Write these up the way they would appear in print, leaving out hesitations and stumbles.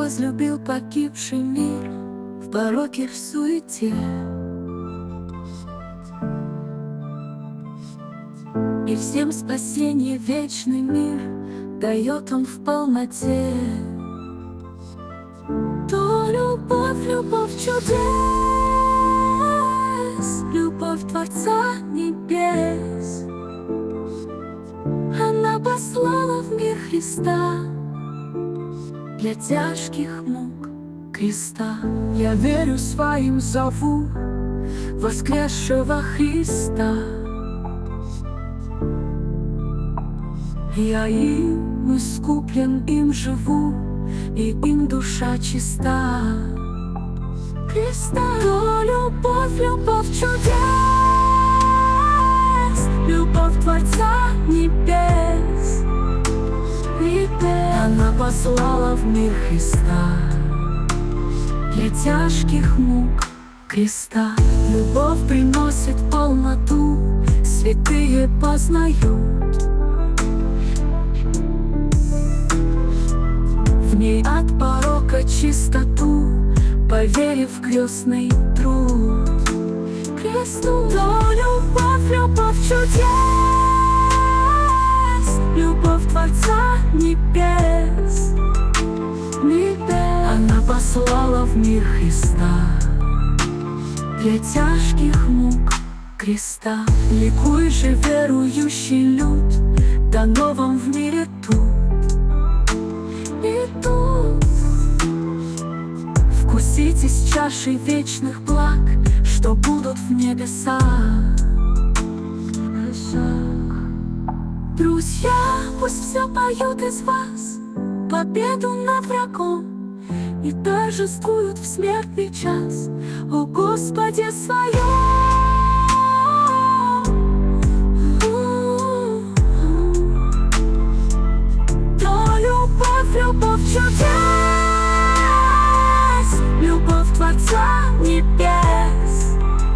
возлюбил погибший мир в пороке, в суете. И всем спасение вечный мир дает Он в полноте. То любовь, любовь чудес, любовь Творца небес. Она послала в мир Христа для тяжких мук креста. Я верю своим, зову воскресшего Христа. Я им искуплен, им живу, и им душа чиста. Христа, то любовь, любовь чудес, любовь Творца небес. Она послала в мир Христа для тяжких мук креста. Любовь приносит полноту, святые познают. В ней от порока чистоту, поверив в крестный труд. Кресту, то любовь, любовь чудес, любовь Творца небес. Она послала в мир Христа для тяжких мук креста. Ликуй же, верующий люд, да новом в мире тут. И тут вкуситесь чашей вечных благ, что будут в небесах. Друзья, пусть все поют из вас победу над врагом и торжествуют в смертный час о Господе своем. Любовь чудес, любовь Творца небес.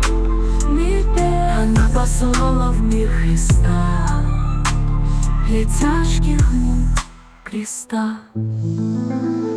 Она послала в мир Христа для тяжких мук креста.